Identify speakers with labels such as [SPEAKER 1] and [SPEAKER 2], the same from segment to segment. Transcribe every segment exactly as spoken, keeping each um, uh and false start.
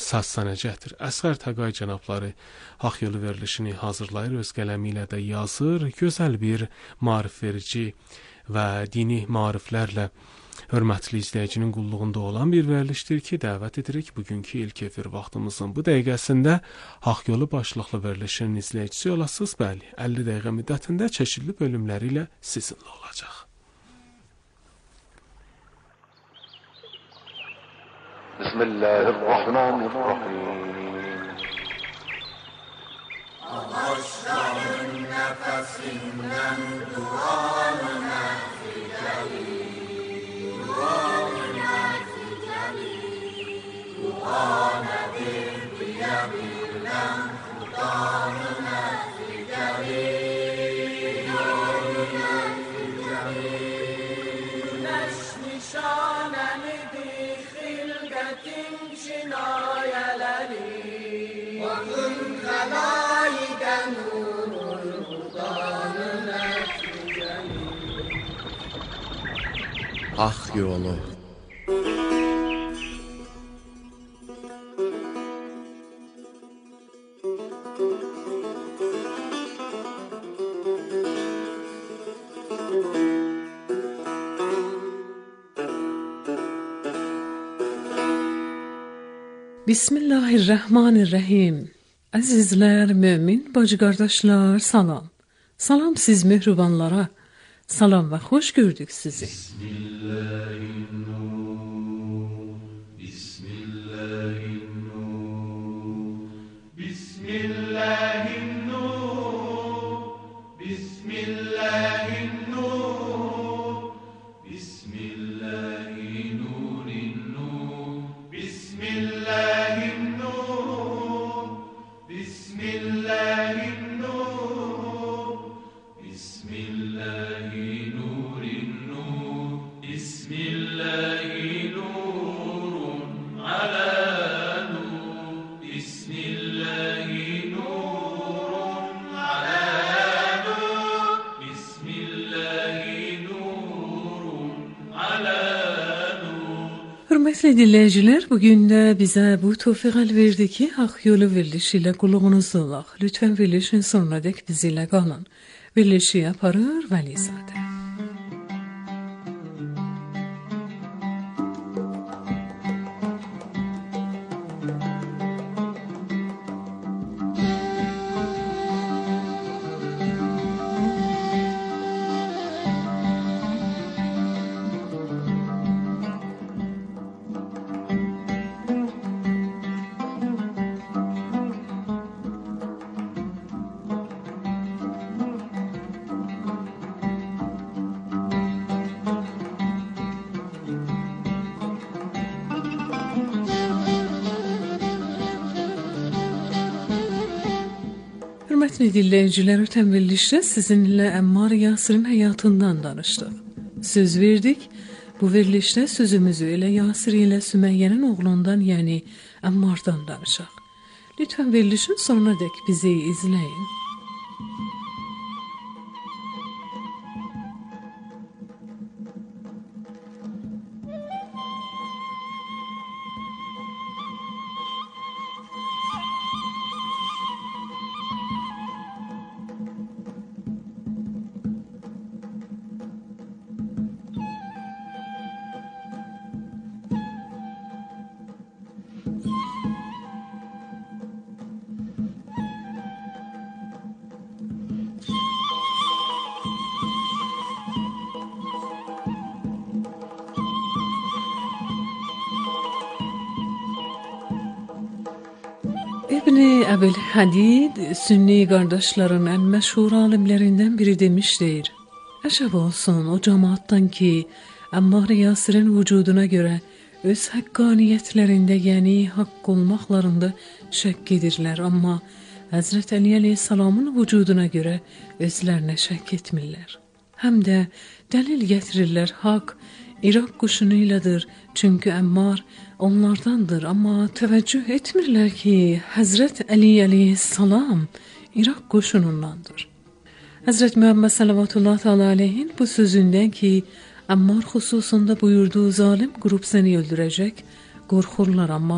[SPEAKER 1] səslənəcəkdir. Əsqər Təqay cənabları Haqq Yolu verilişini hazırlayır, öz qələmi ilə də yazır. Gözəl bir maarifverici və dini maariflərlə hörmətli izləyicinin qulluğunda olan bir verilişdir ki, dəvət edirik bugünkü ilk efir vaxtımızın bu dəqiqəsində Haqq Yolu başlıqlı verilişin izləyicisi olasınız. Bəli, əlli dəqiqə müddətində çeşidli bölümləri ilə sizinlə olacaq.
[SPEAKER 2] Bismillahirrahmanirrahim.
[SPEAKER 3] Ağaçların nəfəsindən duanı nəticəli, duanı nəticəli, duanədir deyə bilən xudanı nəticəli, duanı nəticəli. Güneş nişanəlidir xilqətin kinayələri, bakın xəlayiqə nurul xudanı nəticəli.
[SPEAKER 4] Haqq Yolu.
[SPEAKER 5] Bismillahirrahmanirrahim. Əzizlər, mömin bacı qardaşlar, salam. Salam siz mehribanlara. Salam və xoş gördük sizi.
[SPEAKER 3] Bismillahirrahmanirrahim. Bismillahirrahmanirrahim. Bismillahirrahmanirrahim. Bismillahirrahmanirrahim. Bismillahirrahmanirrahim. Bismillahirrahmanirrahim. Bismillahirrahmanirrahim. Bismillahirrahmanirrahim. Bismillahirrahmanirrahim. Ala nur. Bismillahirrahmanirrahim. Ala nur. Bismillahirrahmanirrahim. Ala nur.
[SPEAKER 5] Hörmətli dinləyicilər, bugün də bizə bu tövfiq əl verdi ki, Haqq Yolu verilişi ilə qulluğunuzda olaq. Lütfən verilişin sonuna dək bizimlə qalın. Verilişi yaparır Vəlizadə. Hörmətli dinləyicilər, ötən verilişdə sizinlə Əmmar Yasirin həyatından danışdıq. Söz verdik, bu verilişdə sözümüzü elə Yasir ilə Süməyyənin oğlundan, yəni Əmmardan danışaq. Lütfən verilişin sonuna dək bizi izləyin. İbn-i Əbülhədid, Sünni qardaşların ən məşhur alimlərindən biri demişdir. Əcəb olsun o cəmaatdan ki, Əmmar Yasirin vücuduna görə öz haqqaniyyətlərində, yəni haqq olmaqlarında şəkk edirlər, amma Həzrət Əli əleyhissalamın vücuduna görə özlərinə şəkk etmirlər. Həm də dəlil gətirirlər, haqq İraq quşunu ilədir, çünki Əmmar onlardandır, amma təvəccüh etmirlər ki, Həzrət Əli əleyhissalam İraq quşunundandır. Həzrət Muhammed sallallahu teala aleyhin bu sözündən ki, Əmmar xüsusunda buyurduğu zalim qrup səni öldürəcək, qorxurlar, amma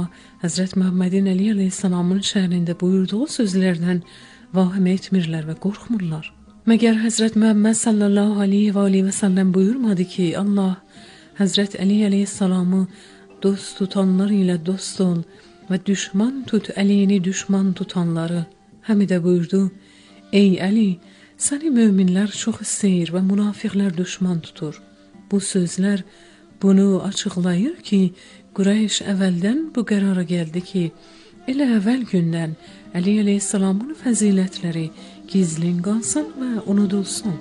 [SPEAKER 5] Həzrət Məhəmmədin Əli əleyhissalamın şəhrində buyurduğu sözlərdən vahimə etmirlər və qorxmurlar. Məgər Həzrət Məhəmməd sallallahu aleyhi və aleyhi və səlləm buyurmadı ki, Allah Həzrət Əli əleyhissalamı dost tutanlar ilə dost ol və düşman tut Əlini düşman tutanları. Həmi də buyurdu, ey Əli, səni möminlər çox istəyir və münafiqlər düşman tutur. Bu sözlər bunu açıqlayır ki, Qureyş əvvəldən bu qərara gəldi ki, elə əvvəl gündən Əli əleyhissalamın fəzilətləri gizlin qalsın və unudulsun.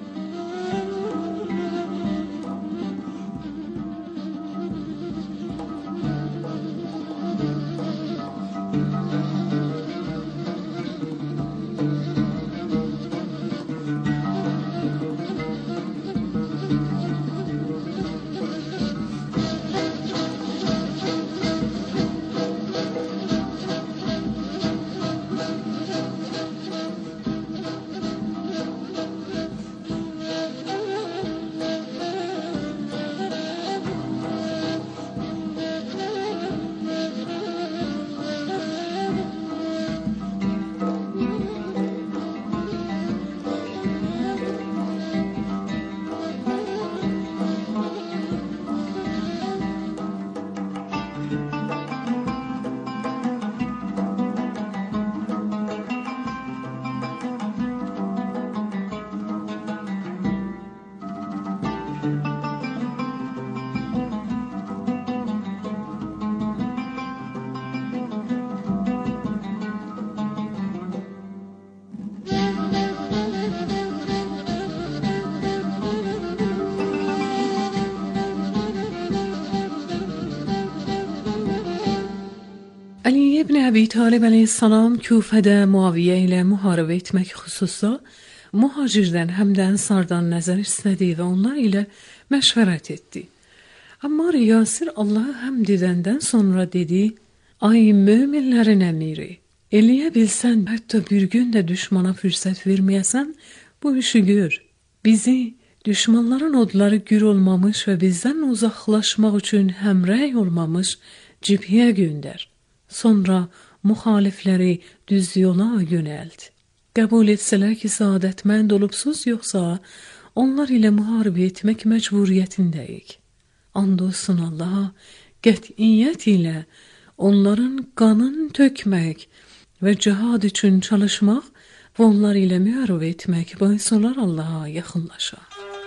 [SPEAKER 5] Əli ibn Əbi Talib əleyhissalam Küfədə Muaviyyə ilə müharibə etmək xüsusda mühacirdən həm də ənsardan nəzər istədi və onlar ilə məşvərət etdi. Amma Yasir Allah'a həmd edəndən sonra dedi, ay möminlərin əmiri, eləyə bilsən, hətta bir gün də düşmana fürsət verməyəsən, bu işi gör. Bizi düşmanların odları gür olmamış və bizdən uzaqlaşmaq üçün həmrəy olmamış cibhiyə göndər. Sonra müxalifləri düz yola yönəld. Qəbul etsələr ki, saadətmənd olubsuz, yoxsa onlar ilə müharibə etmək məcburiyyətindəyik. And olsun Allaha, qətiyyət ilə onların qanın tökmək və cihad üçün çalışmaq və onlar ilə müharibə etmək bəis olar Allaha yaxınlaşa.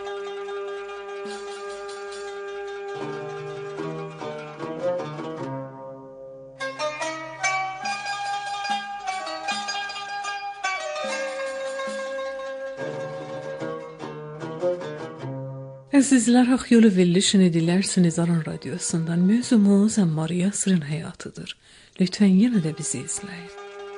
[SPEAKER 5] Əzizlər, Haq Yolu verilişini dinlərsiniz Aran Radyosu'ndan. Mövzumuz Ammar Yasir'in hayatıdır. Lütfen yine de bizi izleyin.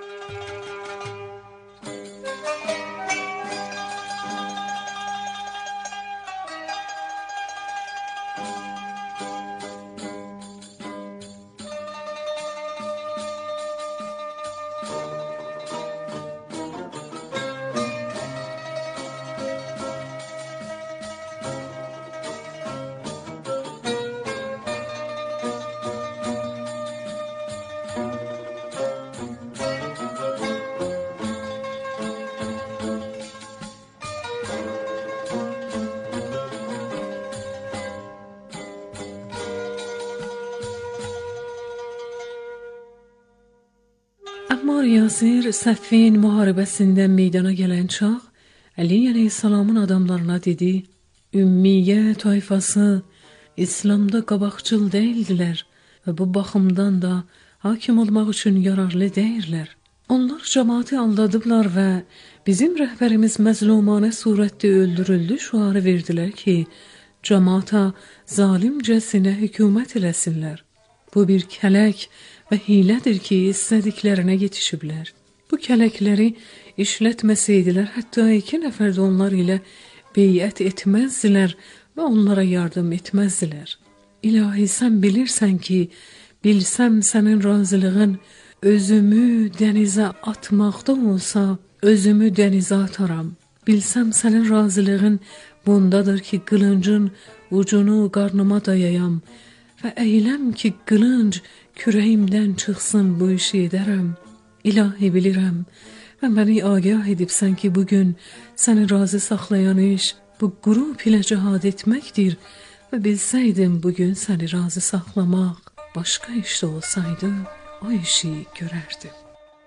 [SPEAKER 5] Ammar Yasir Səffin müharibəsində meydana gələn çağ Əli əleyhissalamın adamlarına dedi, Ümmiyyə tayfası İslamda qabaqcıl deyildilər və bu baxımdan da hakim olmaq üçün yararlı deyirlər. Onlar cəmaatı aldadıblar və bizim rəhbərimiz məzlumanə surətdə öldürüldü şuarı verdilər ki, cəmaata zalimcəsinə hökumət eləsinlər. Bu bir kələk və hilədir ki, istədiklərinə yetişiblər. Bu kələkləri işlətməsəydilər, hətta iki nəfər də onlar ilə beyət etməzdilər və onlara yardım etməzdilər. İlahi, sən bilirsən ki, bilsəm sənin razılığın özümü dənizə atmaqda olsa, özümü dənizə ataram. Bilsəm sənin razılığın bundadır ki, qılıncın ucunu qarnıma dayayam və əyləm ki, qılınc kürəyimdən çıxsın bu işi edərəm. İlahi bilirəm və məni agah edibsən ki, bugün səni razı saxlayan iş bu qrup ilə cihad etməkdir və bilsəydim bugün səni razı saxlamaq başqa işdə olsaydı, o işi görərdim.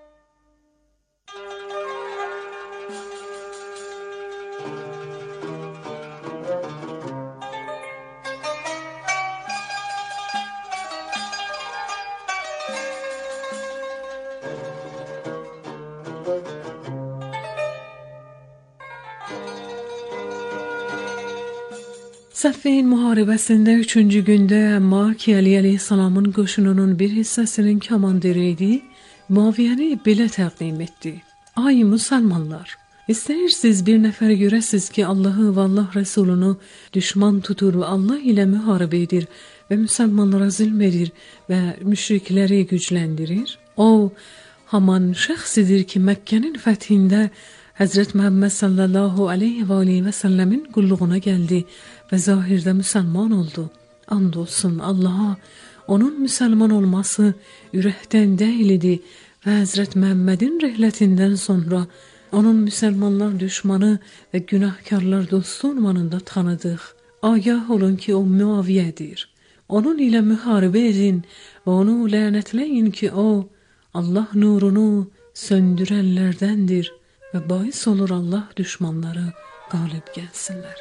[SPEAKER 5] Səffin müharibəsində üçüncü gündə Əmmar ki, Əli əleyhissalamın qoşununun bir hissəsinin komandiri idi, Muaviyyəni belə təqdim etdi. Ay müsəlmanlar, istəyirsiniz bir nəfər görəsiz ki, Allahı və Allah Rəsulunu düşman tutur və Allah ilə müharibə edir və müsəlmanlara zülm edir və müşrikləri gücləndirir. O, haman şəxsidir ki, Məkkənin fəthində Həzrət Məhəmməd sallallahu aleyhi və aleyhi və səlləmin qulluğuna gəldi və zahirdə müsəlman oldu. And olsun Allaha, onun müsəlman olması ürəkdən deyil idi və Həzrət Məhəmmədin rəhlətindən sonra onun müsəlmanlar düşmanı və günahkarlar dostu olmanını da tanıdıq. Agah olun ki, o Muaviyyədir. Onun ilə müharibə edin və onu lənətləyin ki, o Allah nurunu söndürənlərdəndir və bais olur Allah düşmanları qalib gəlsinlər.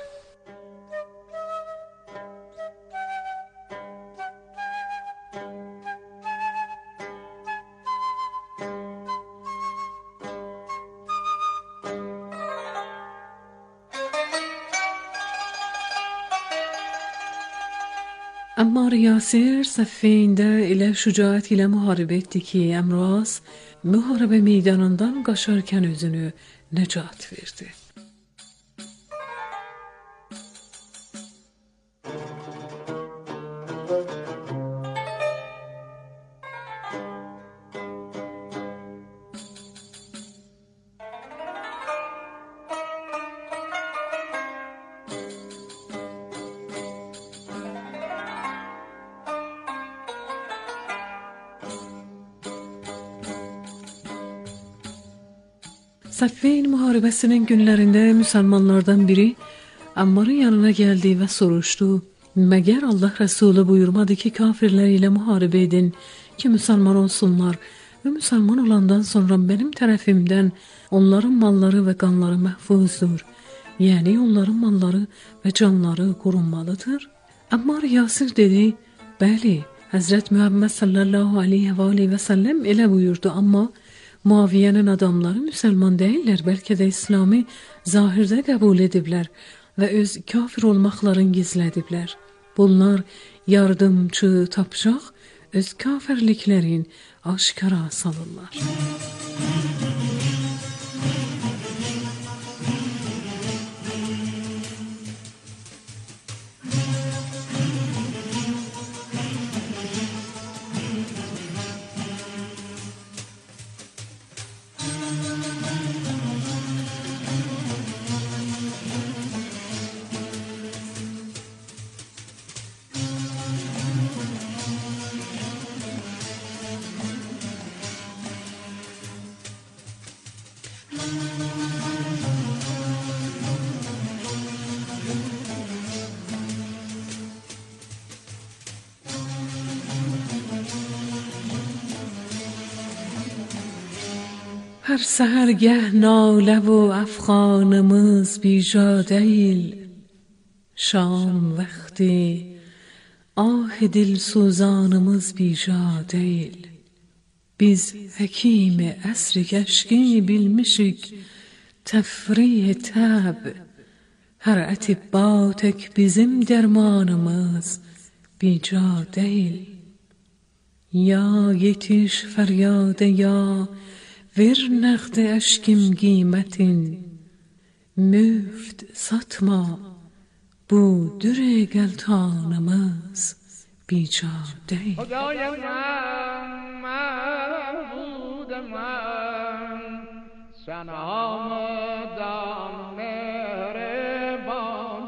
[SPEAKER 5] Əmmar Yasir Səffeyndə elə şücaət ilə müharibə etdi ki, Əmraz müharibə meydanından qaçarkən özünü nəcat verdi. Səffin müharibəsinin günlərində müsəlmanlardan biri Ammarın yanına gəldi və soruşdu: "Məgər Allah Rəsulü buyurmadı ki, kafirlər ilə müharibə edin ki, müsəlman olsunlar və müsəlman olandan sonra mənim tərəfimdən onların malları və qanları məhfuzdur. Yəni onların malları və canları qorunmalıdır?" Ammar Yasir dedi: "Bəli, Həzrət Muhammed sallallahu aleyhi və aleyhi və səlləm elə buyurdu, amma Muaviyyənin adamları müsəlman deyirlər, bəlkə də İslamı zahirdə qəbul ediblər və öz kafir olmaqlarını gizlədiblər. Bunlar yardımcı tapacaq, öz kafirliklərin aşkara salırlar." Hər səhərgah nalə və əfğanımız bija deyil, şam vaxtı ah dil suzanımız bija deyil. Biz həkimi əsri kəşki bilmişik, təfriye təb, hər ətibba tək bizim dərmanımız bija deyil. Ya yetiş fəryadə ya ver nəqd əşkim qiymətin, müft satma, bu dürə gəltanımız bica deyil.
[SPEAKER 3] خدای من معبود من سلام دان مهربان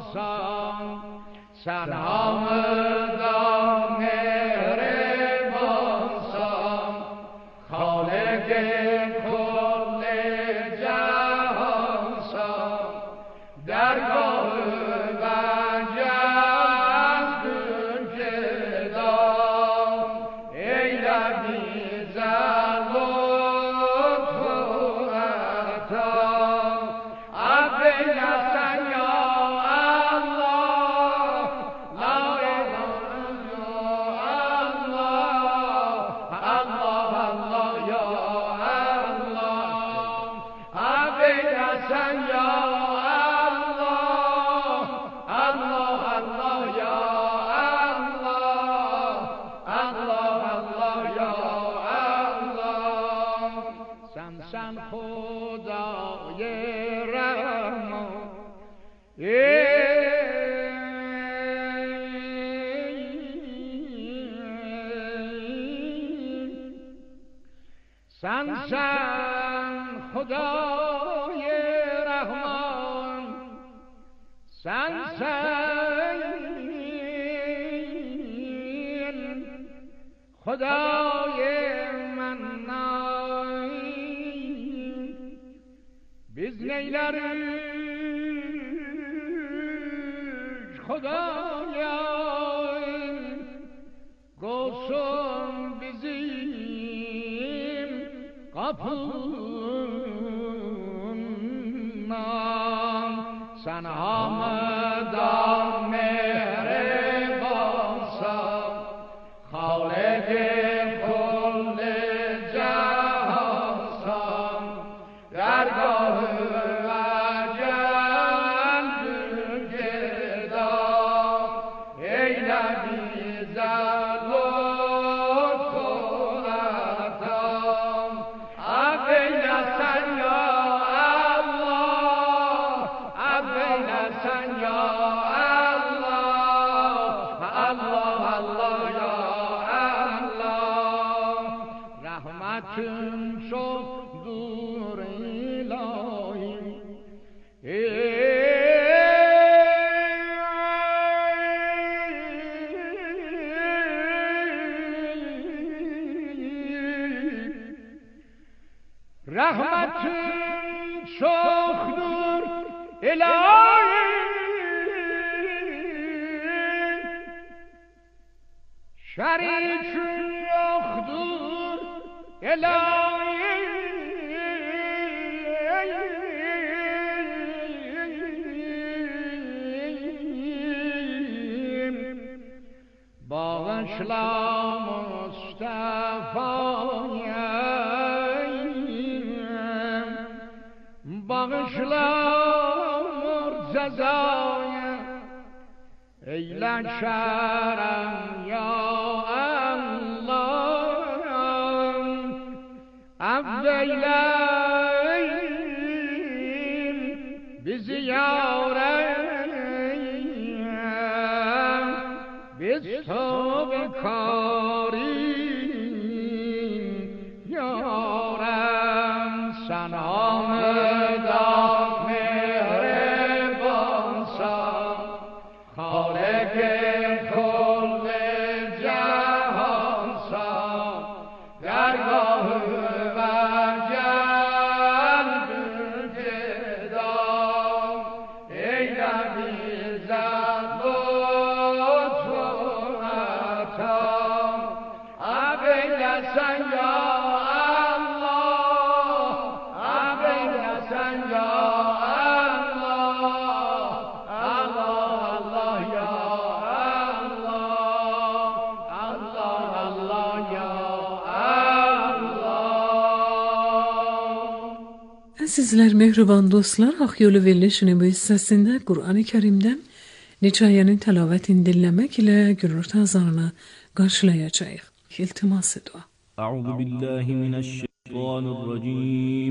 [SPEAKER 3] سلام دان مهربان کل جهان ساز درگاه سن سن خدای رحمان سن سن خدای منان biz neyleriz Xudayım Qolsun bizim kapından Sen hamıdan mehribansan Xaliq-i kulli cahansan Dergahı çoktur ilahi rahmetin çoktur ilahi şerikin yoktur ilahi bağışla Mustafa'ya bağışla Murteza'ya eyle şerem ya Affeyleyim bizi yarem biz tövbe karim yarem sen hamıdan mehribansan Xaliq-i kulli cahansan dergahı
[SPEAKER 5] Sizler mehriban dostlar, Hak Yolu verilişinin bu hissəsində Qur'an-ı Kerimdən neçə ayənin təlavətini dinləmək ilə gürültü azanını qarşılayacağıq. İltiması dua.
[SPEAKER 4] Əuzu billahi mineşşeytanirracim.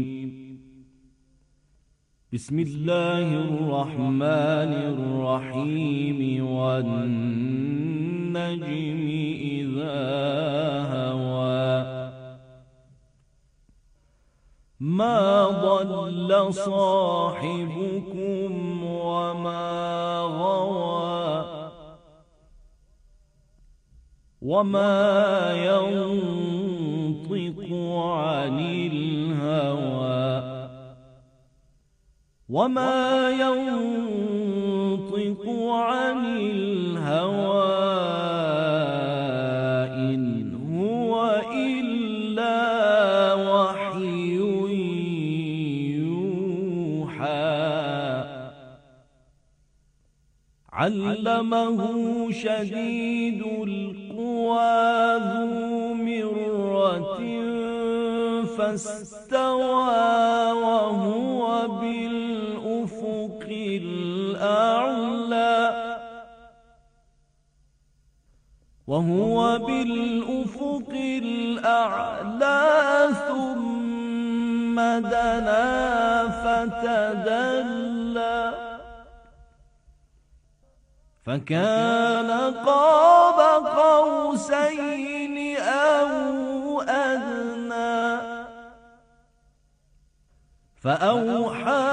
[SPEAKER 4] Bismillahirrahmanirrahim. Ven-necmi izâ hevâ. ما ضل صاحبكم وما غوى وما ينطق عن الهوى وما ينطق عن الهوى إن هو إلا وحي يوحى علمه شديد القوى ذو مرة فاستوى وهو بالأفق الأعلى وهو بالأفق الأعلى ثم دنا فتدلى فكان قاب قوسين أو أدنى فأوحى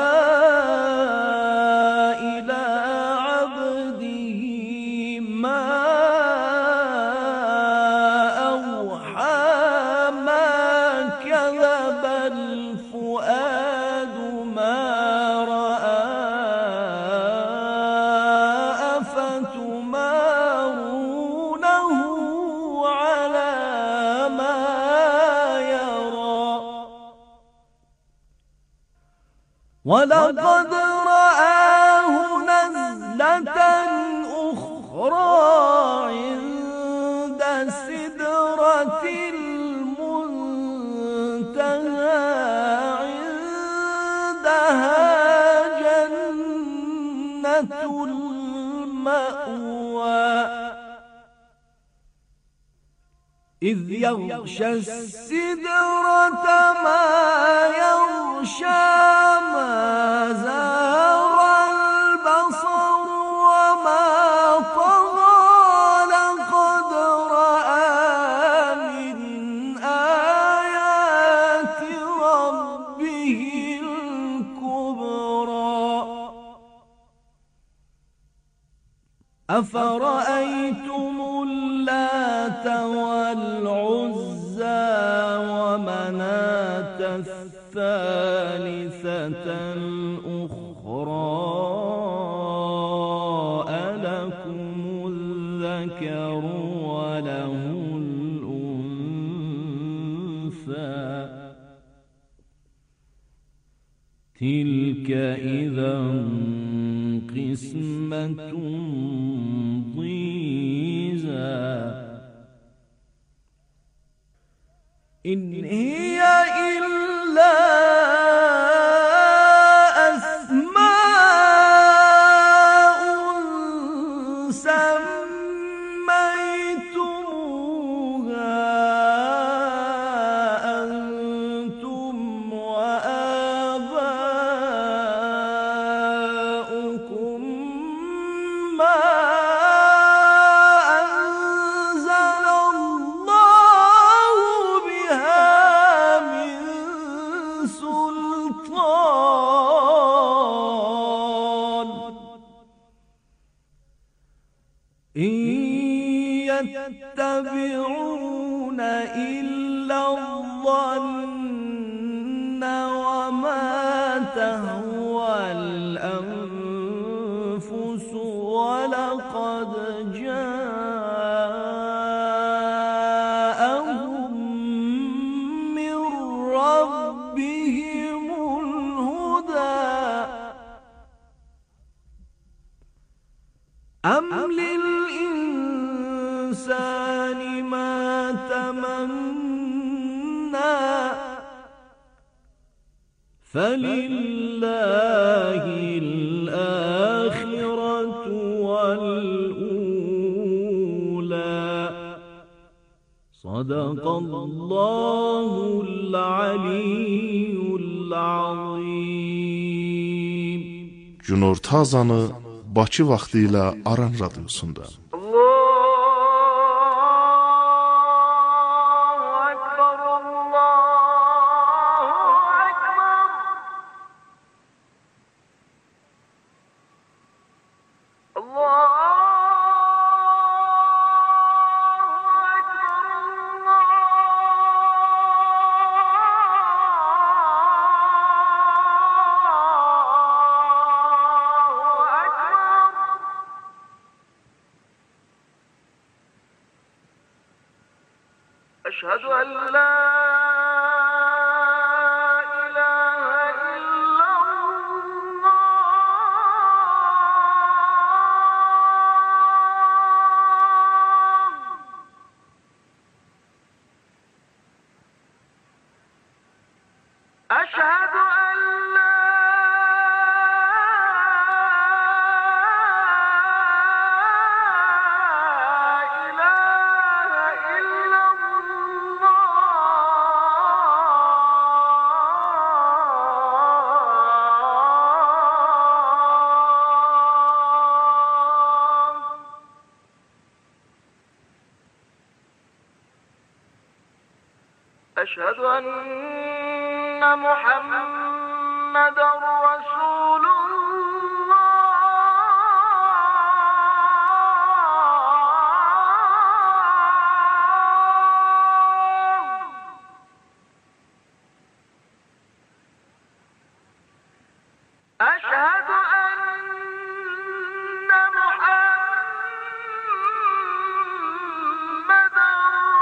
[SPEAKER 4] إلى عبده ما أوحى ما كذب الفؤاد ما رأى أفتمارونه على ما يرى ولقد رآه نزلة أخرى عند سدرة المنتهى عندها جنة المأوى إذ يغشى السدرة ما يغشى ما زاغ البصر وما طغى لقد رأى من آيات ربه الكبرى أفرأيتم اللات والعزى ومناة الثالثة الأخرى ألكم الذكر وله الأنثى تلك إذا قسمة ضيزى إن هي إلا أسماء سميتموها أنتم وآباؤكم ما يتبعون إلا الظن وما تهوى الأنفس ولقد جاءهم من ربهم الهدى أم للإنسان ما تمنى فلله الآخرة والأولى صدق الله العلي العظيم.
[SPEAKER 6] Günorta azanı Bakı vaxtı ilə Aran radiosunda.
[SPEAKER 7] Allah أشهد أن لا إله إلا الله أشهد أن لا أشهد أن محمدا رسول الله أشهد أن محمدا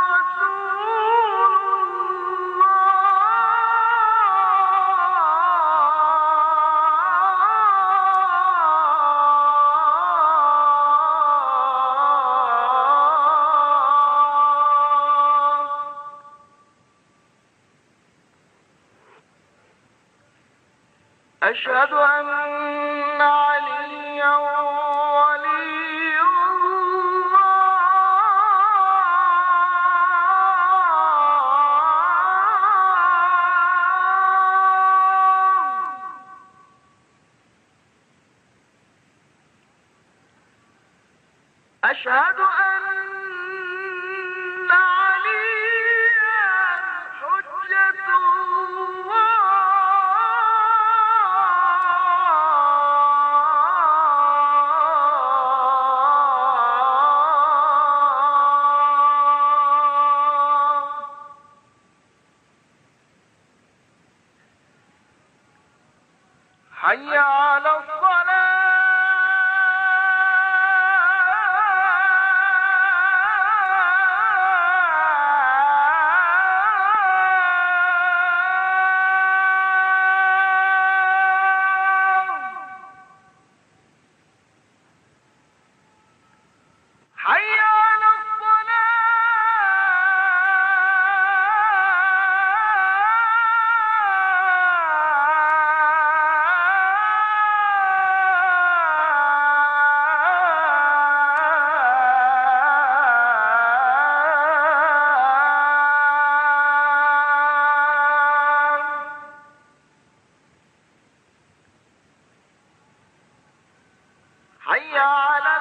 [SPEAKER 7] أشهد أن عليا ولي الله أشهد أن عليا حجة حي على الصلاة حي على حي على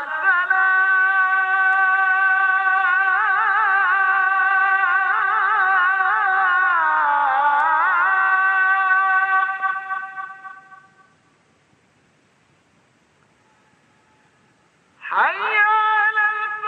[SPEAKER 7] الفلاح حي على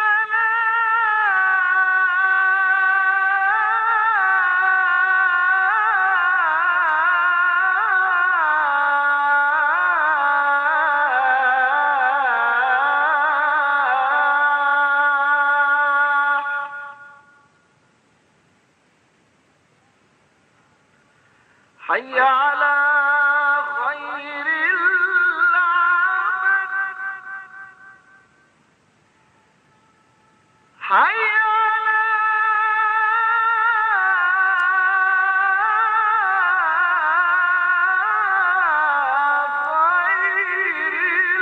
[SPEAKER 7] حي على خير العمل حي على خير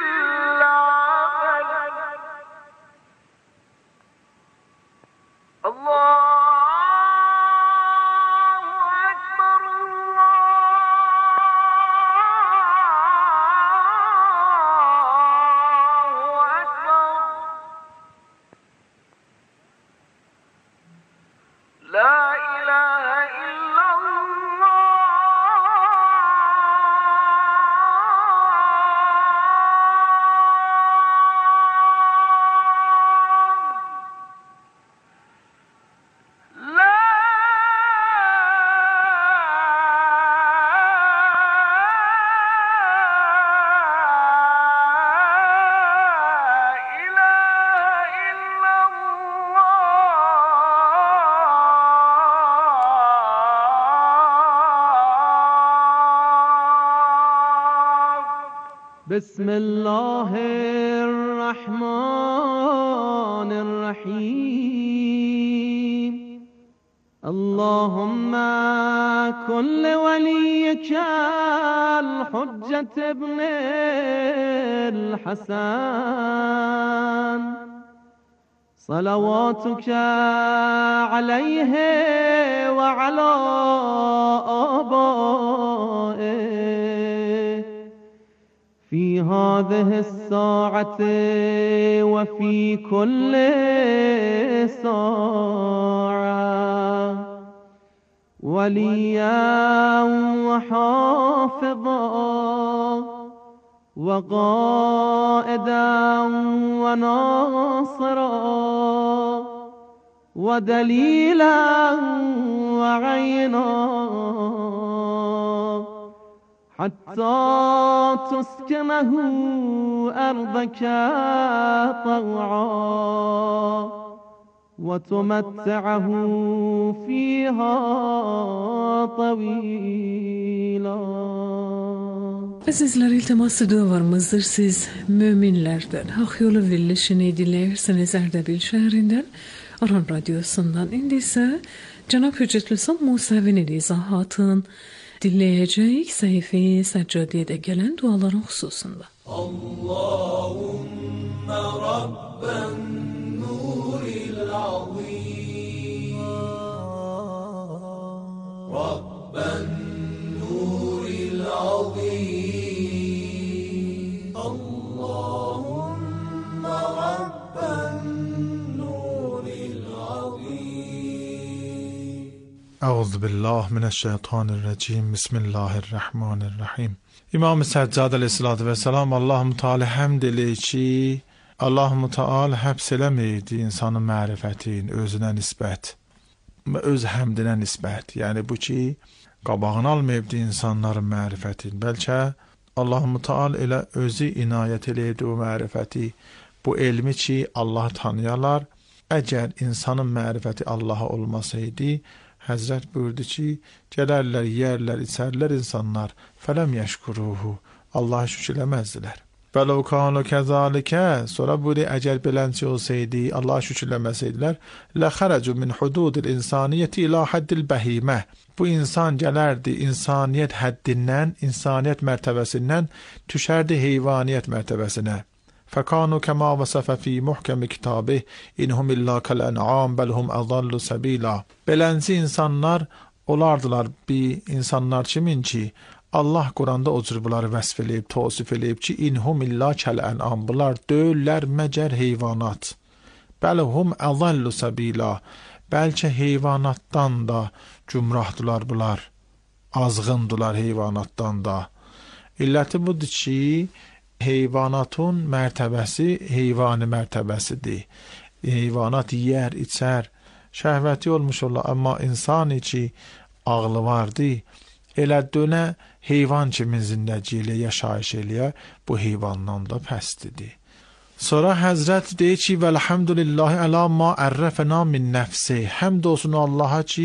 [SPEAKER 7] العمل الله أكبر الله
[SPEAKER 8] بسم الله الرحمن الرحيم اللهم كل وليك الحجة ابن الحسن صلواتك عليه وعلى آبائه في هذه الساعة وفي كل ساعة وليا وحافظا وقائدا وناصرا ودليلا وعينا حتى تسكنه أرضك طوعا وتمتعه فيها طويلا.
[SPEAKER 5] Azizler, iltiması dualarımızdır. Siz müminlerden Hak Yolu verilişini dinleyerseniz Erdebil şehrinden Aran Radyosu'ndan. İndi ise Cenab-ı Hüccetül İslam Musevi'nin izahatın dinleyeceğiz sayfayı seccadiyede gelen duaların hususunda.
[SPEAKER 4] Allahümme Rabben nuril azim Rabben nuril azim Allahümme Rabben nuril azim
[SPEAKER 9] Euzu billahi mineşşeytanirracim. Bismillahirrahmanirrahim. İmam-ı Səccad aleyhissalatu vesselam Allahu Teala həmd eləyir ki, Allahu Teala həbs eləməyirdi insanın mərifətin özünə nisbət, öz həmdinə nisbət. Yəni bu ki, qabağını almayıbdı insanların mərifətin. Bəlkə Allahu Teala elə özü inayət eləyirdi o mərifəti, bu elmi ki, Allah tanıyalar. Əgər insanın mərifəti Allaha olmasaydı, Həzrət buyurdu ki, gələrlər, yerlər, içərlər insanlar, fələm yəşkuruhu, Allah'a şükür eləməzdilər. Bələv kanu kəzalikə, sonra buyurdu, əgər belənçi olsaydı, Allah'a şükür eləməsəydilər, ləxərəcu min hududil insaniyyəti ilə həddil bəhimə. Bu insan gələrdi, insaniyyət həddindən, insaniyyət mərtəbəsindən düşərdi heyvaniyyət mərtəbəsinə. فَكَانُوا كَمَا وَصَفَ فِي مُحْكَمِ كِتَابِهِ إِنْهُمْ إِلَّا كَالْأَنْعَامِ بَلْ هُمْ أَضَلُّ سَبِيلًا. Belənci insanlar olardılar bir insanlar kimin ki Allah Quranda o cür bunları vəsf eləyib, təvsif eləyib ki, inhum illa kal-an'am, bunlar deyirlər məgər heyvanat. Bəl hum adallu sabila, bəlkə heyvanatdan da cümrahdılar bunlar, azğındılar heyvanatdan da. İlləti budur ki, heyvanatın mərtəbəsi heyvani mərtəbəsidir. Heyvanat yer, içər, şəhvəti olmuş olar, amma insan ki ağlı vardı, elə dönə heyvan kimin zindəci ilə yaşayış eləyə, bu heyvandan da pəstidir. Sonra Həzrət deyir ki, vəlhamdülillahi əla ma ərrəfəna min nəfsi, həmd olsun Allaha ki,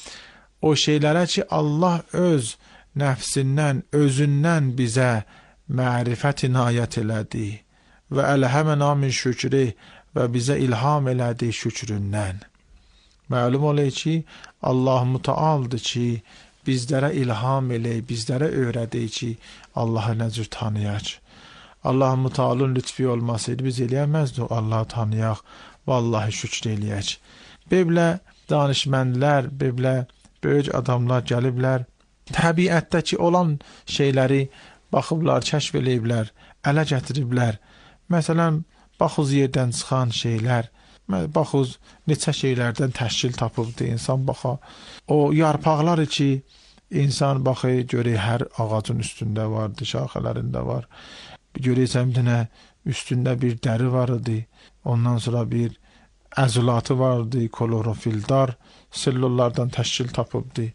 [SPEAKER 9] o şeylərə ki Allah öz nəfsindən, özündən bizə mərifət inayət elədi və əlhəməna min şükri və bizə ilham elədi şükründən. Məlum olay ki, Allah mütəaldır ki, bizlərə ilham eləyir, bizlərə öyrədir ki, Allahı nə cür tanıyaq. Allah mütəalın lütfi olmasaydı, biz eləyəməzdik Allahı tanıyaq, vallahi şükr eləyək. Belə danışməndlər, belə böyük adamlar gəliblər, təbiətdəki olan şeyləri baxıblar, kəşf eləyiblər, ələ gətiriblər. Məsələn, baxız yerdən çıxan şeylər, baxız neçə şeylərdən təşkil tapıbdı insan baxa. O yarpaqlar ki, insan baxı, görək hər ağacın üstündə vardı, şaxələrində var. Görəksən bir dənə üstündə bir dəri var idi, ondan sonra bir əzulatı vardı, klorofildar, sellullardan təşkil tapıbdı.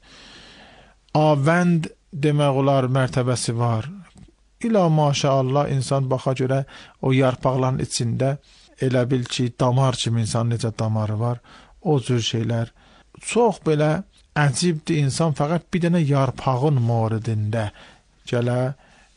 [SPEAKER 9] Avənd demək olar mərtəbəsi var. İla maşallah insan baxa görə o yarpaqların içində elə bil ki, damar kimi insan necə damarı var, o cür şeylər. Çox belə əcibdir insan fəqət bir dənə yarpağın moridində gələ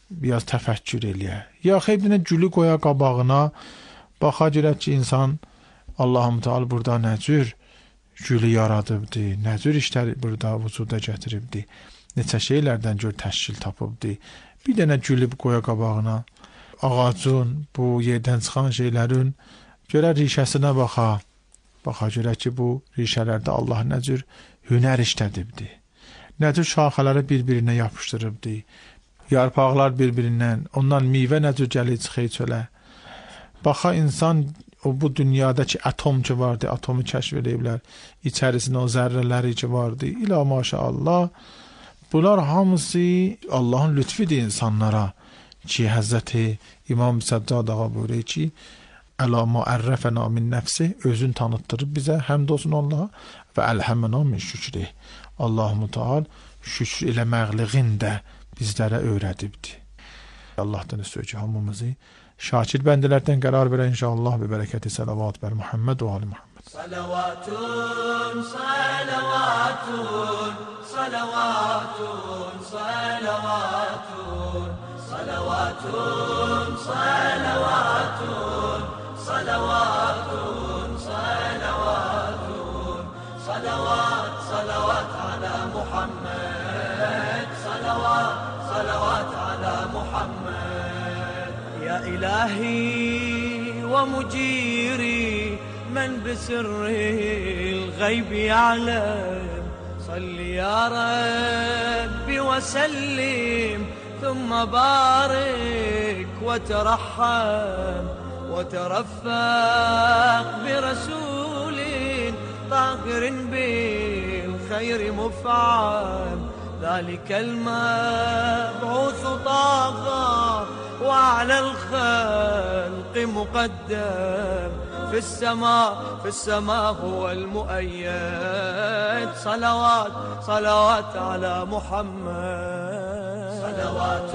[SPEAKER 9] biraz təfəkkür eləyə. Ya xeyrinə gülü qoya qabağına, baxa görək ki, insan Allahım Teala burada nə cür gülü yaradıbdı, nə cür işlər burada vücuda gətiribdi, neçə şeylərdən gör təşkil tapıbdı. Bir dənə gülü qoya qabağına, ağacın, bu yerdən çıxan şeylərin görə rişəsinə baxa, baxa görə ki, bu rişələrdə Allah nə cür hünər işlədibdi, nə cür şaxələri bir-birinə yapışdırıbdı, yarpaqlar bir-birindən, ondan meyvə nə cür gəlir çıxır çölə. Baxa insan o bu dünyadakı atom ki vardı, atomu kəşf ediblər, içərisində o zərrələri ki vardı, ilə maşallah. Bunlar hamısı Allahın lütfidir insanlara ki, Həzrəti İmam Səccad ağa buyuruyor ki, əla ma ərrəfəna min nəfsi, özün tanıtdırıb bizə, həmd olsun Allaha və əlhəməna min şükri. Allah-u Teala şükür eləməqliğin də bizlərə öyrədibdir. Allah'tan istiyor ki hamımızı şakir bendelerden karar veren inşallah ve bereketi salavat ver Muhammed ve Ali Muhammed.
[SPEAKER 4] Salavatun, salavatun, salavatun, salavatun, salavatun, salavatun, salavatun, salavatun, salavat, salavat ala Muhammed, salavat, salavat ala Muhammed. Ya ilahi ve mujiri من بسر الغيب يعلم صل يا ربي وسلم ثم بارك وترحم وترفق برسول طاهر بالخير مفعم ذلك المبعوث طاغى وعلى الخلق مقدم في السماء في السماء هو المؤيد صلوات صلوات على محمد صلوات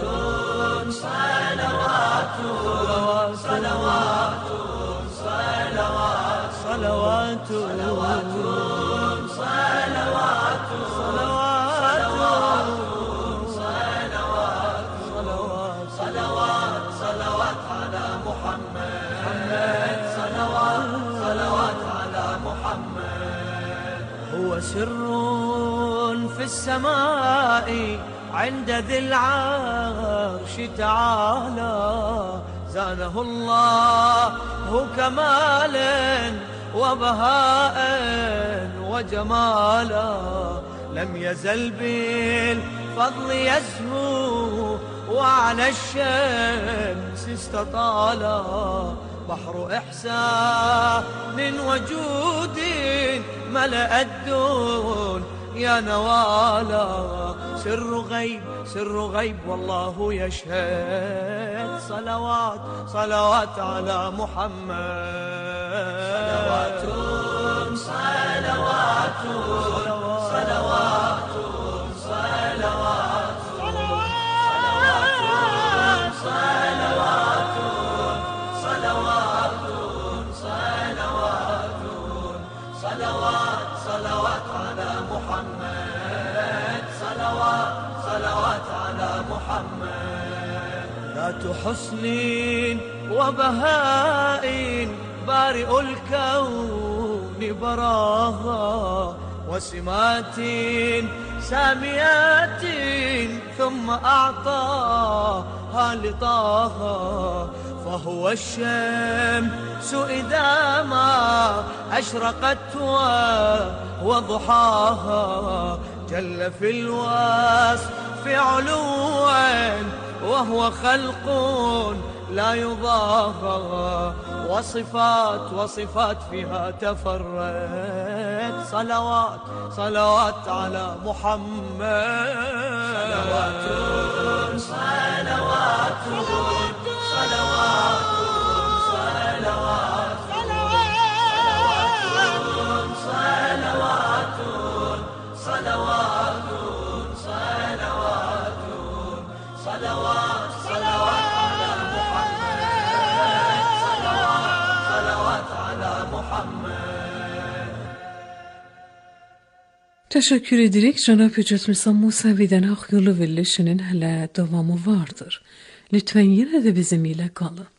[SPEAKER 4] صلوات صلوات صلوات صلوات صلوات صلوات صلوات صلوات صلوات على محمد صلوات على محمد هو سر في السماء عند ذي العرش تعالى زانه الله كمالا وبهاء وجمالا لم يزل بالفضل يزهو وعلى الشمس استطالا بحر إحسان وجود ملأ الدون يا نوالا سر غيب سر غيب والله يشهد صلوات صلوات على محمد صلوات صلوات صلوات صلوات صلوات صلوات صلوات صلوات صلوات على محمد صلوات صلوات على محمد ذات حسن وبهاء بارئ الكون براها وسمات ساميات ثم أعطاها لطاها فهو الشمس إذا ما أشرقت وضحاها جل في الوصف علوا وهو خلق لا يضاهى وصفات وصفات فيها تفرد صلوات صلوات على محمد صلوات صلوات صلوات صلوات صلوات صلوات صلوات صلوات صلوات على محمد صلوات صلوات على محمد.
[SPEAKER 5] təşəkkür edirik. Cənab Hüccət Mirza Musavidən Haqq Yolu verilişinin hələ davamı vardır. Lütfən yenə də bizim ilə qalın.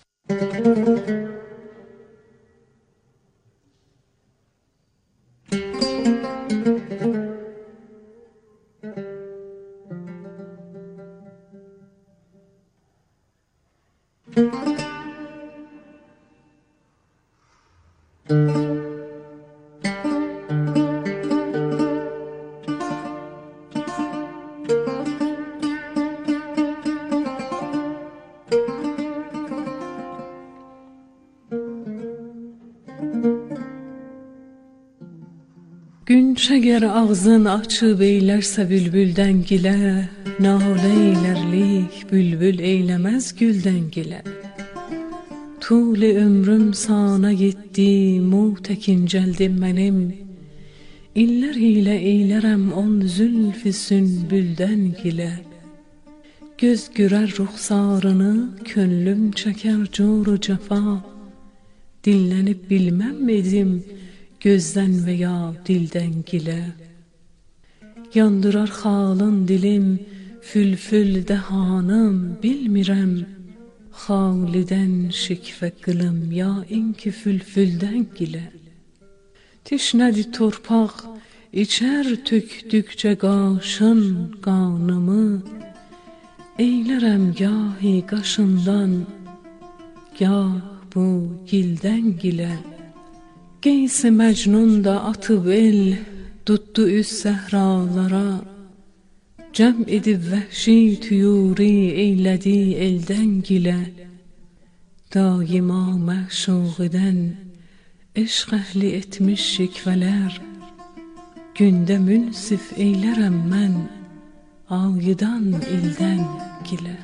[SPEAKER 5] Gün şəgər ağzın açıb eylərsə bülbüldən gilə, nalə eylərlik bülbül eyləməz güldən gilə. Tuli ömrüm sana yetdi, muhtəkin cəldim mənim, illər ilə eylərəm on zülfü sünbüldən gilə. Göz görər ruxsarını, könlüm çəkər coru cəfa, dinlənib bilməm edim, gözdən və ya dildən gilə. Yandırar xalın dilim, fülfül dəhanım, bilmirəm, xalidən şikvə qılım, ya inki fülfüldən gilə. Tişnədi torpaq, içər tökdükcə qaşın qanımı, eylərəm gahi qaşından, gah bu gildən gilə. Qeysi Məcnun da atıb el, tutdu üz səhralara, cəm edib vəhşi tüyuri eylədi eldən gilə. Daima məşuqidən eşq əhli etmiş şikvələr, gündə münsif eylərəm mən, ayıdan ildən gilə.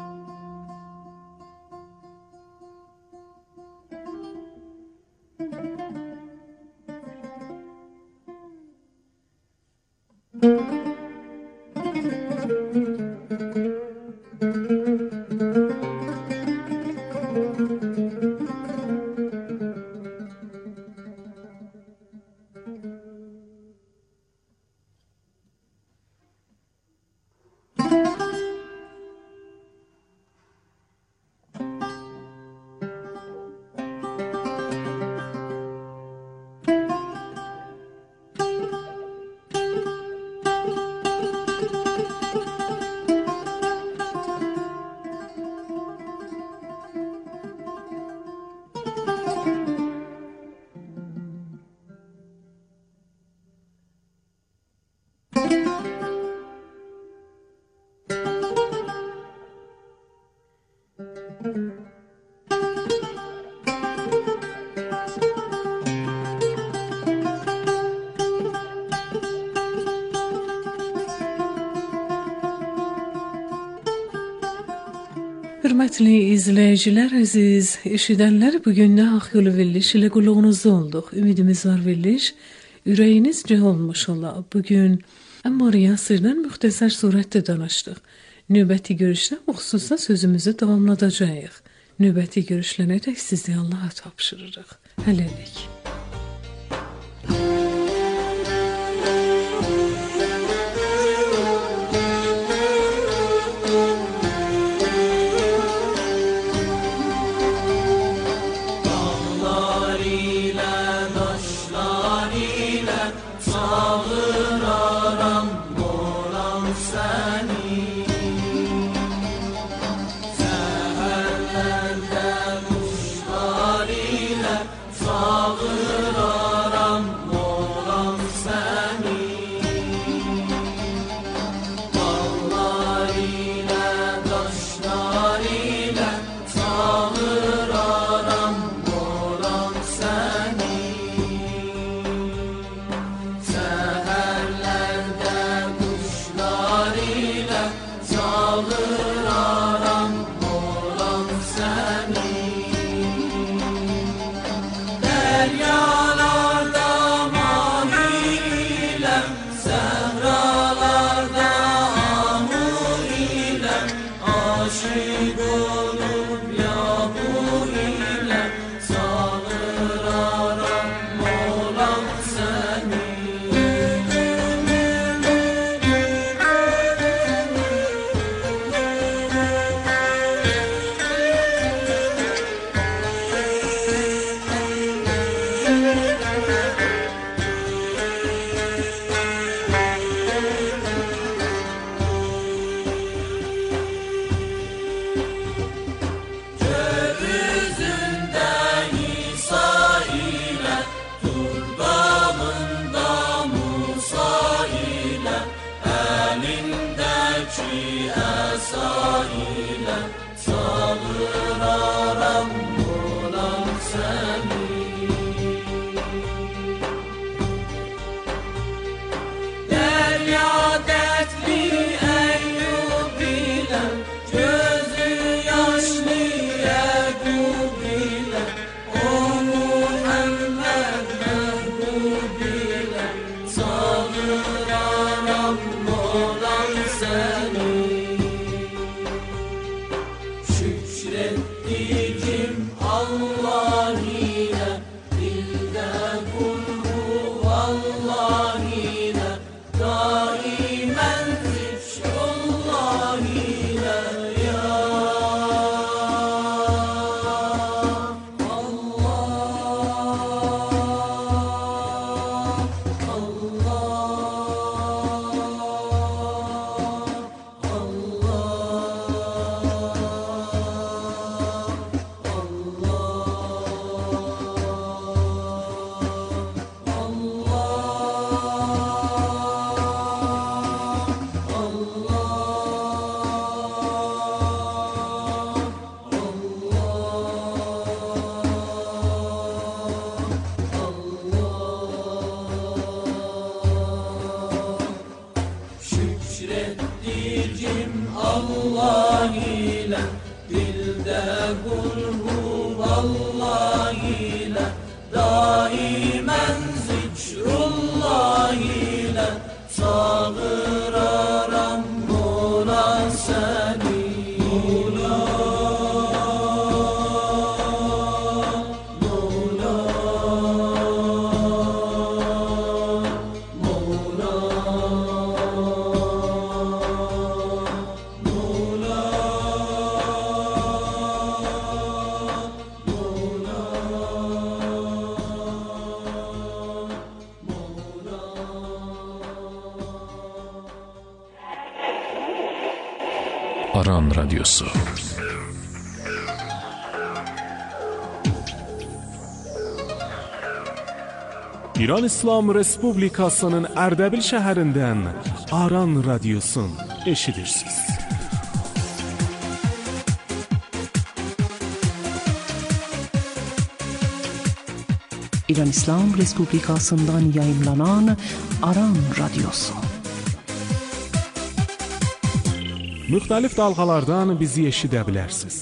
[SPEAKER 5] Hörmətli izləyicilər, əziz eşidənlər, bugün də Haqq Yolu verilişi ilə qulağınızda olduq. Ümidimiz var veriliş ürəyinizcə olmuş ola. Bugün Ammar Yasirdən müxtəsər surətdə danışdıq. Növbəti görüşdə bu xüsusda sözümüzü davamladacağıq. Növbəti görüşlənədək sizi Allaha tapşırırıq. Hələlik.
[SPEAKER 4] ki esaiyle çağıraram olan seni. Derya dertli Eyyub ile gözü yaşlı Yakub ile o Muhammed Mehbub ile çağıraram olan seni. Şükrettiğim Allah ile dilde kul huvallah ile daimen zikrullah ile ya Şükrettiğim Allah ile dilde kul huvallah ile daimen zikrullah ile çağıraram Mola seni. Mola, Mola, Mola.
[SPEAKER 10] Aran Radyosu.
[SPEAKER 1] İran İslam Respublikasının Ərdəbil şəhərindən Aran Radyosun eşidirsiniz.
[SPEAKER 11] İran İslam Respublikasından yayımlanan Aran Radyosu.
[SPEAKER 1] Müxtəlif dalğalardan bizi eşidə bilərsiniz.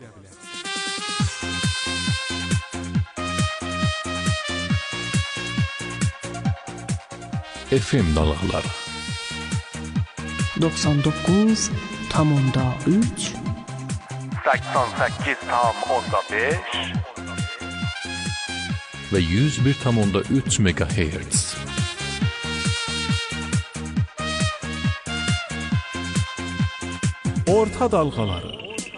[SPEAKER 10] F M dalğaları
[SPEAKER 11] doksan dokuz tam onda üç
[SPEAKER 2] seksen sekiz tam onda beş
[SPEAKER 10] ve yüz bir tam onda üç megahertz.
[SPEAKER 1] Orta dalğaları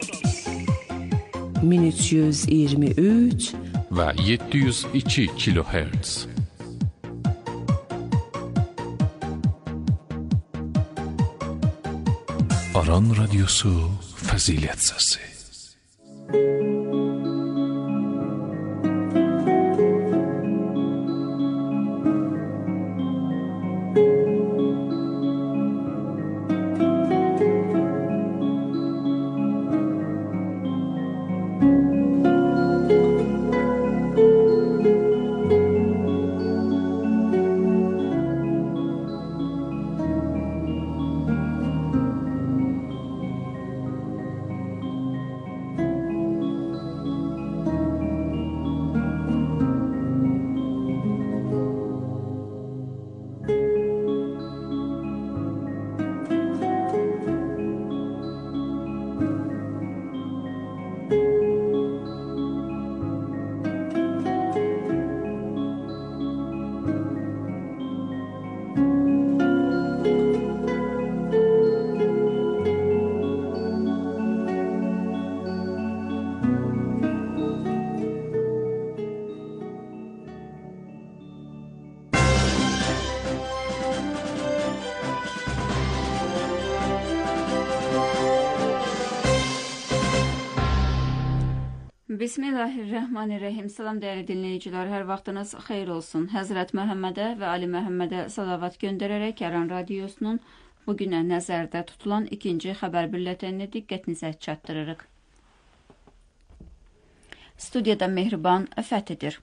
[SPEAKER 11] bin üç yüz iyirmi üç
[SPEAKER 10] ve yedi yüz iki kilohertz. Aran Radyosu Fazilet Sesi.
[SPEAKER 12] Bismillahirrahmanirrahim. Salam değerli dinleyiciler, her vaxtınız xeyir olsun. Həzrət Məhəmmədə və Ali Məhəmmədə salavat göndərərək Aran Radyosunun bugünə nəzərdə tutulan ikinci xəbər büllətenini diqqətinizə çatdırırıq. Studiyada Mehriban Fəthidir.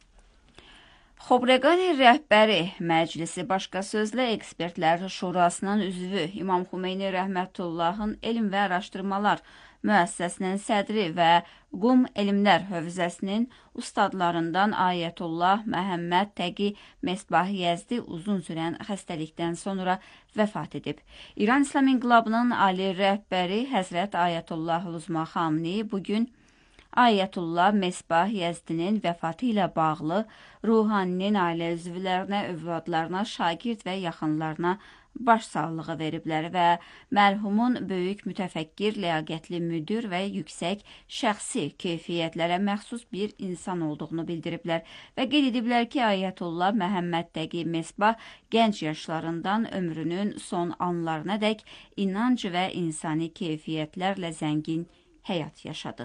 [SPEAKER 12] Xobreqani rəhbəri məclisi başqa sözlə ekspertlər şurasının üzvü İmam Xumeyni Rəhmətullahın Elm və Araşdırmalar müəssisəsinin sədri və Qum Elmlər Hövzəsinin ustadlarından Ayətullah Məhəmməd Təqi Mesbah Yəzdi uzun sürən xəstəlikdən sonra vəfat edib. İran İslam İnqilabının ali rəhbəri Həzrət Ayətullah Uzma Xamni bugün Ayətullah Mesbah Yəzdinin vəfatı ilə bağlı ruhaninin ailə üzvlərinə, övladlarına, şagird və yaxınlarına başsağlığı veriblər və mərhumun böyük mütəfəkkir, ləyaqətli müdir və yüksək şəxsi keyfiyyətlərə məxsus bir insan olduğunu bildiriblər və qeyd ediblər ki, Ayətullah Məhəmməd Təqi Mesbah gənc yaşlarından ömrünün son anlarınadək inanc və insani keyfiyyətlərlə zəngin həyat yaşadı.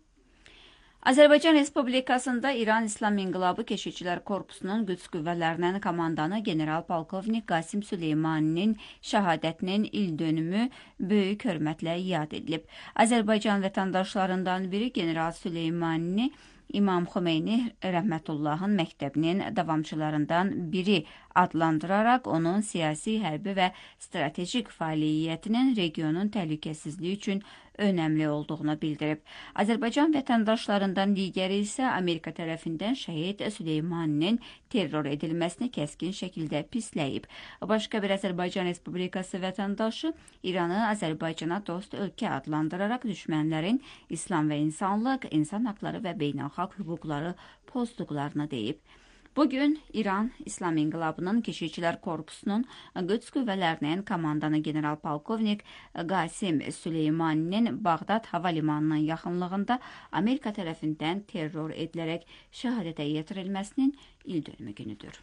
[SPEAKER 12] Azərbaycan Respublikasında İran İslam İnqilabı Keşikçilər Korpusunun Qüds qüvvələrinin komandanı general-polkovnik Qasim Süleymaninin şəhadətinin il dönümü böyük hörmətlə yad edilib. Azərbaycan vətəndaşlarından biri general Süleymanini İmam Xumeyni Rəhmətullahın məktəbinin davamçılarından biri adlandıraraq onun siyasi, hərbi və stratejik fəaliyyətinin regionun təhlükəsizliyi üçün önəmli olduğunu bildirib. Azərbaycan vətəndaşlarından digəri isə Amerika tərəfindən şəhid Süleymaninin terror edilməsini kəskin şəkildə pisləyib. Başqa bir Azərbaycan Respublikası vətəndaşı İranı Azərbaycana dost ölkə adlandıraraq düşmənlərin İslam və insanlıq, insan haqları və beynəlxalq hüquqları pozduqlarını deyib. Bugün İran İslam İnqilabının Keşikçilər Korpusunun Qüds qüvvələrinin komandanı general-polkovnik Qasim Süleymaninin Bağdad hava limanının yaxınlığında Amerika tərəfindən terror edilərək şəhadətə yetirilməsinin il dönümü günüdür.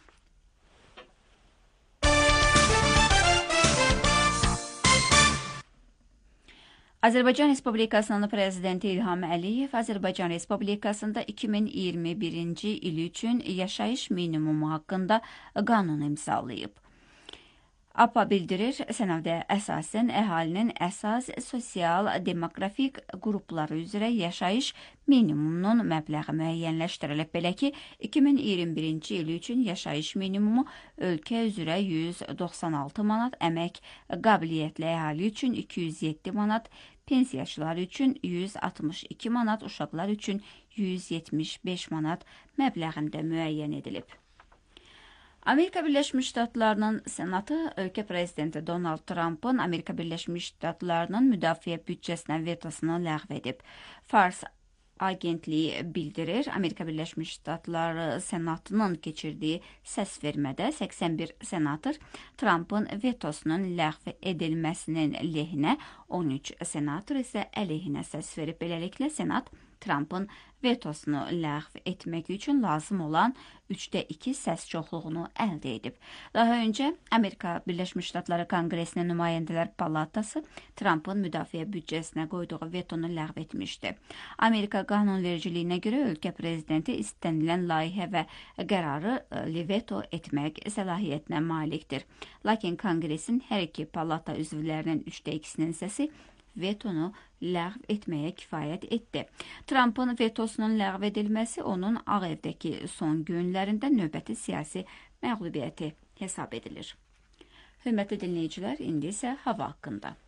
[SPEAKER 12] Azərbaycan Respublikasının prezidenti İlham Əliyev Azərbaycan Respublikasında iki min iyirmi birinci il üçün yaşayış minimumu haqqında qanun imzalayıb. A P A bildirir, sənədə əsasən əhalinin əsas sosial-demografik qrupları üzrə yaşayış minimumunun məbləği müəyyənləşdirilib. Belə ki, iki min iyirmi birinci il üçün yaşayış minimumu ölkə üzrə yüz doxsan altı manat, əmək qabiliyyətli əhali üçün iki yüz yeddi manat, pensiyaçılar üçün yüz altmış iki manat, uşaqlar üçün yüz yetmiş beş manat məbləğində müəyyən edilib. Amerika Birləşmiş Ştatlarının Senatı ölkə prezidenti Donald Trump'ın Amerika Birləşmiş Ştatlarının müdafiə büdcəsinə vetosunu ləğv edib. Fars agentliyi bildirir, Amerika Birləşmiş Ştatları Senatının keçirdiyi səs vermədə səksən bir senator Trump'ın vetosunun ləğv edilməsinin lehinə, on üç senator isə əleyhinə səs verib. Beləliklə, Senat Trump'ın vetosunu ləğv etmək üçün lazım olan üçdə iki səs çoxluğunu əldə edib. Daha öncə Amerika Birləşmiş Ştatları Konqresinin Nümayəndələr Palatası Trump'ın müdafiə büdcəsinə qoyduğu vetonu ləğv etmişdi. Amerika qanunvericiliyinə görə ölkə prezidenti istənilən layihə və qərarı veto etmək səlahiyyətinə malikdir. Lakin Konqresin hər iki palata üzvlərinin üçdə ikisinin səsi vetonu ləğv etməyə kifayət etdi. Trump'ın vetosunun ləğv edilməsi onun Ağ Evdəki son günlərində növbəti siyasi məğlubiyyəti hesab edilir. Hörmətli dinləyicilər, indi isə hava haqqında.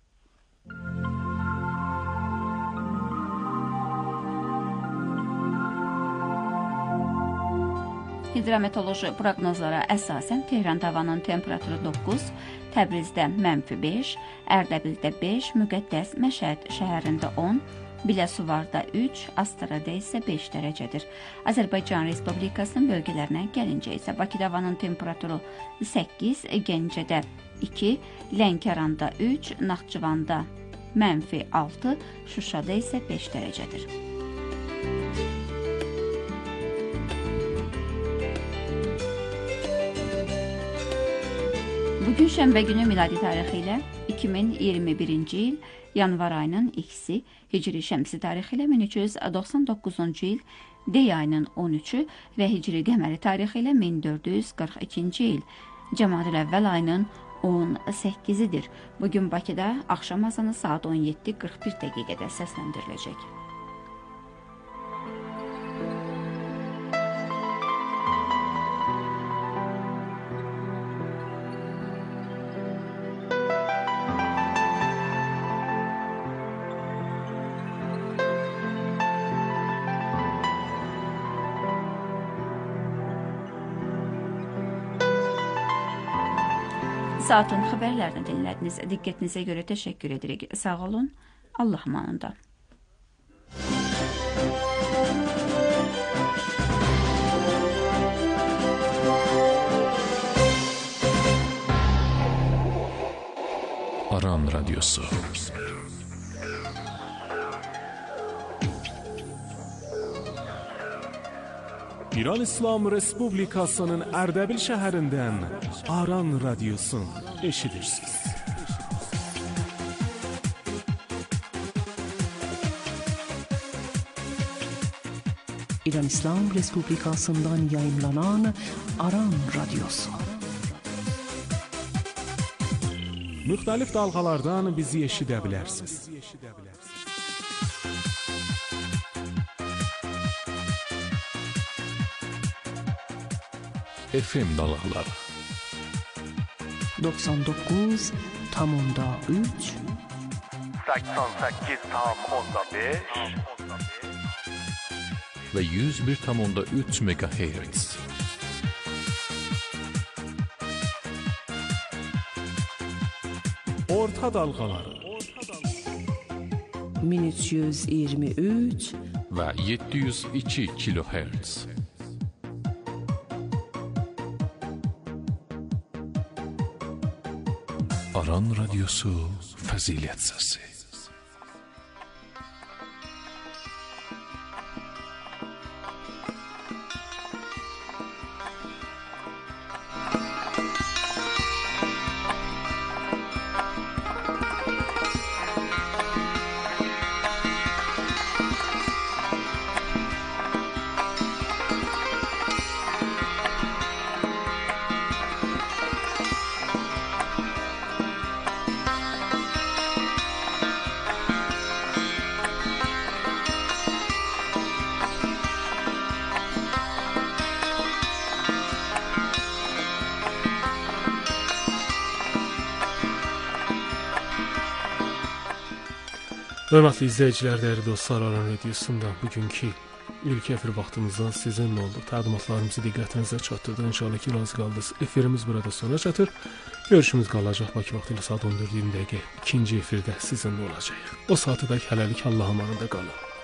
[SPEAKER 12] Hidrometeoroloji proqnozlara əsasən Tehranda havanın temperaturu doqquz, Təbrizdə mənfi beş, Ərdəbildə beş, Müqəddəs Məşəd şəhərində on, Biləsuvarda üç, Astarada isə beş dərəcədir. Azərbaycan Respublikasının bölgələrinə gəlincə isə Bakıda havanın temperaturu səkkiz, Gəncədə iki, Lənkəranda üç, Naxçıvanda mənfi altı, Şuşada isə beş dərəcədir. Bugün şənbə günü miladi tarixi ilə iki min iyirmi birinci il yanvar ayının ikisi, Hicri şəmsi tarixi ilə min üç yüz doxsan doqquzuncu il Dey ayının on üçü və Hicri qəməri tarixi ilə min dörd yüz qırx ikinci il Cəmadül əvvəl ayının on səkkizidir. Bugün Bakıda axşam azanı saat on yeddi qırx bir dəqiqədə səsləndiriləcək. Saatın xəbərlərini dinlədiniz. Diqqətinizə görə təşəkkür edirik. Sağ olun. Allah amanında.
[SPEAKER 10] Aran Radyosu.
[SPEAKER 1] İran İslam Respublikasının Ərdəbil şəhərindən Aran Radyosun eşidirsiniz.
[SPEAKER 11] İran İslam Respublikasından yayımlanan Aran Radyosu.
[SPEAKER 1] Müxtəlif dalğalardan bizi eşidə bilərsiniz.
[SPEAKER 10] F M dalğaları
[SPEAKER 11] doxsan doqquz tam onda üç
[SPEAKER 2] səksən səkkiz tam onda beş
[SPEAKER 10] və yüz bir tam onda üç megahertz.
[SPEAKER 1] Orta dalğaları
[SPEAKER 11] min üç yüz iyirmi üç
[SPEAKER 10] və yeddi yüz iki kilohertz. Aran Radyosu Fəzilət Səsi.
[SPEAKER 1] Hörmətli izləyicilər, dəyərli dostlar, Aran Radiyosunda bugünkü ilk efir vaxtımızdan sizinlə oldu. Təqdimatlarımızı diqqətinizə çatdırdı. İnşallah ki, razı qaldınız. Efirimiz burada sona çatır. Görüşümüz qalacaq Bakı vaxtı ilə saat on dörd iyirmi dəqiqə. İkinci efirdə sizinlə olacaq. O saatı da hələlik Allah amanında qalın.